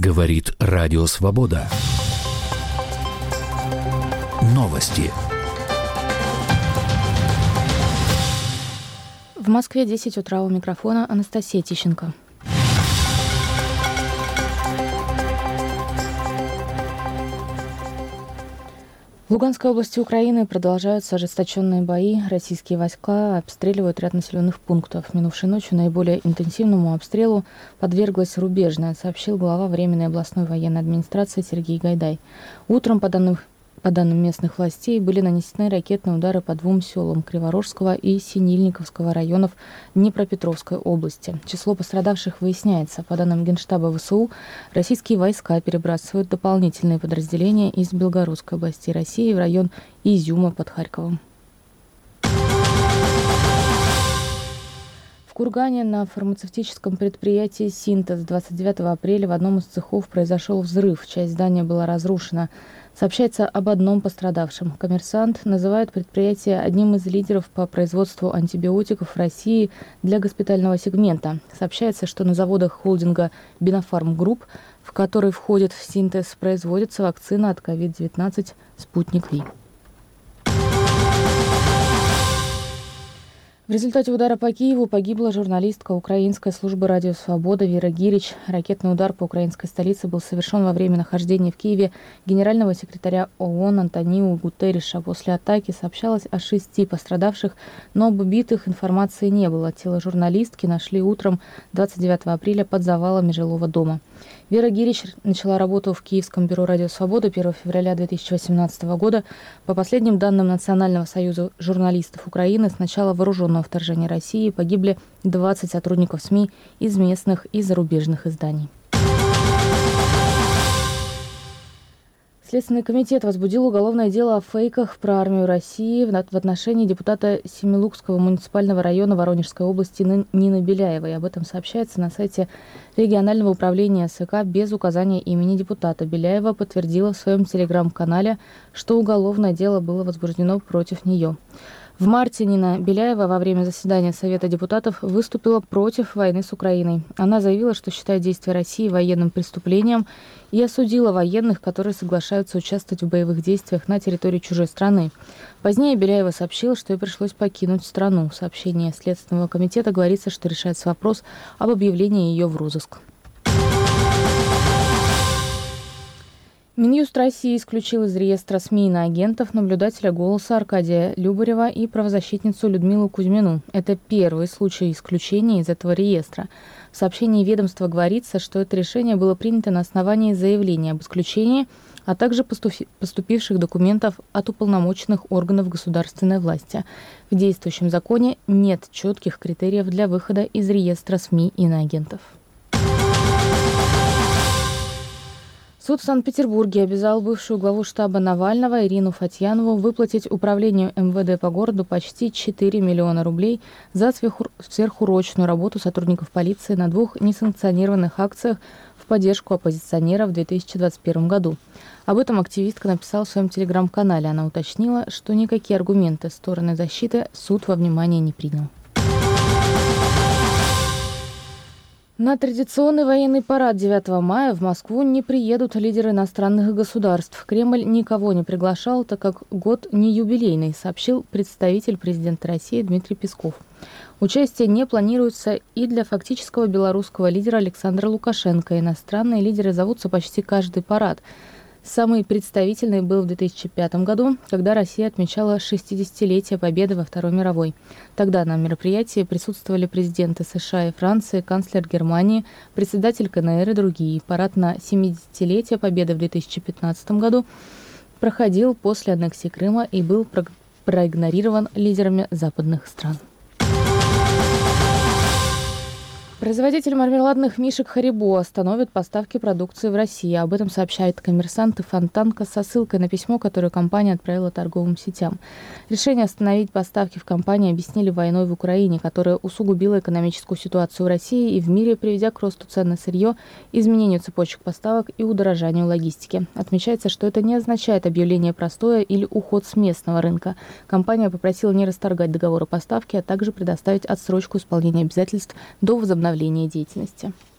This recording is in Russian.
Говорит Радио Свобода. Новости. В Москве 10 утра, у микрофона Анастасия Тищенко. В Луганской области Украины продолжаются ожесточенные бои. Российские войска обстреливают ряд населенных пунктов. Минувшей ночью наиболее интенсивному обстрелу подверглась Рубежная, сообщил глава Временной областной военной администрации Сергей Гайдай. Утром, по данным местных властей, были нанесены ракетные удары по двум селам Криворожского и Синильниковского районов Днепропетровской области. Число пострадавших выясняется. По данным Генштаба ВСУ, российские войска перебрасывают дополнительные подразделения из Белгородской области России в район Изюма под Харьковом. В Кургане на фармацевтическом предприятии «Синтез» 29 апреля в одном из цехов произошел взрыв. Часть здания была разрушена. Сообщается об одном пострадавшем. «Коммерсант» называет предприятие одним из лидеров по производству антибиотиков в России для госпитального сегмента. Сообщается, что на заводах холдинга «Бинофарм Групп», в который входит «Синтез», производится вакцина от COVID-19 «Спутник Ви». В результате удара по Киеву погибла журналистка Украинской службы «Радио Свобода» Вера Гирич. Ракетный удар по украинской столице был совершен во время нахождения в Киеве генерального секретаря ООН Антониу Гутерриша. После атаки сообщалось о 6 пострадавших, но об убитых информации не было. Тело журналистки нашли утром 29 апреля под завалами жилого дома. Вера Гирич начала работу в Киевском бюро «Радио Свобода» 1 февраля 2018 года. По последним данным Национального союза журналистов Украины, с начала вооруженного вторжения России погибли 20 сотрудников СМИ из местных и зарубежных изданий. Следственный комитет возбудил уголовное дело о фейках про армию России в отношении депутата Семилукского муниципального района Воронежской области Нины Беляевой. Об этом сообщается на сайте регионального управления СК без указания имени депутата. Беляева подтвердила в своем телеграм-канале, что уголовное дело было возбуждено против нее. В марте Нина Беляева во время заседания Совета депутатов выступила против войны с Украиной. Она заявила, что считает действия России военным преступлением и осудила военных, которые соглашаются участвовать в боевых действиях на территории чужой страны. Позднее Беляева сообщила, что ей пришлось покинуть страну. В сообщении Следственного комитета говорится, что решается вопрос об объявлении ее в розыск. Минюст России исключил из реестра СМИ иноагентов наблюдателя «Голоса» Аркадия Любарева и правозащитницу Людмилу Кузьмину. Это первый случай исключения из этого реестра. В сообщении ведомства говорится, что это решение было принято на основании заявления об исключении, а также поступивших документов от уполномоченных органов государственной власти. В действующем законе нет четких критериев для выхода из реестра СМИ иноагентов. Суд в Санкт-Петербурге обязал бывшую главу штаба Навального Ирину Фатьянову выплатить управлению МВД по городу почти 4 миллиона рублей за сверхурочную работу сотрудников полиции на 2 несанкционированных акциях в поддержку оппозиционера в 2021 году. Об этом активистка написала в своем телеграм-канале. Она уточнила, что никакие аргументы стороны защиты суд во внимание не принял. На традиционный военный парад 9 мая в Москву не приедут лидеры иностранных государств. Кремль никого не приглашал, так как год не юбилейный, сообщил представитель президента России Дмитрий Песков. Участие не планируется и для фактического белорусского лидера Александра Лукашенко. Иностранные лидеры зовутся почти каждый парад. Самый представительный был в 2005 году, когда Россия отмечала 60-летие победы во Второй мировой. Тогда на мероприятии присутствовали президенты США и Франции, канцлер Германии, председатель КНР и другие. Парад на 70-летие победы в 2015 году проходил после аннексии Крыма и был проигнорирован лидерами западных стран. Производитель мармеладных мишек Харибо остановит поставки продукции в России. Об этом сообщает «Коммерсант» и Фонтанка со ссылкой на письмо, которое компания отправила торговым сетям. Решение остановить поставки в компании объяснили войной в Украине, которая усугубила экономическую ситуацию в России и в мире, приведя к росту цен на сырье, изменению цепочек поставок и удорожанию логистики. Отмечается, что это не означает объявление простоя или уход с местного рынка. Компания попросила не расторгать договоры поставки, а также предоставить отсрочку исполнения обязательств до возобновления деятельности.